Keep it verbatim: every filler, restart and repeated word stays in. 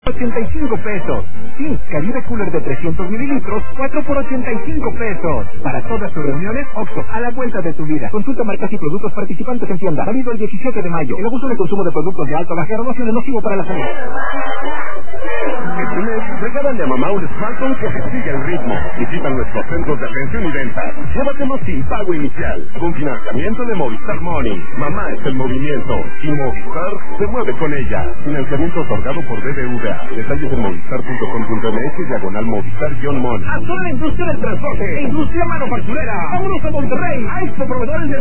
ochenta y cinco pesos. Sí, Caribe Cooler de trescientos mililitros, cuatro por ochenta y cinco pesos. Para todas tus reuniones, Oxxo, a la vuelta de tu vida. Consulta marcas y productos participantes en tienda. Válido el diecisiete de mayo. El abuso de consumo de productos de alta o baja graduación es nocivo para la salud. Este mes, regálale a mamá un smartphone que se siga el ritmo. Visita nuestros centros de atención y venta. Llévatelo sin pago inicial, con financiamiento de Movistar Money. Mamá es el movimiento y Movistar se mueve con ella. Financiamiento otorgado por B B V A. Detalles en movistar punto com punto m x diagonal Movistar-Mon. A toda la industria del transporte e industria manufacturera. Vámonos a Monterrey, a Expo Proveedores de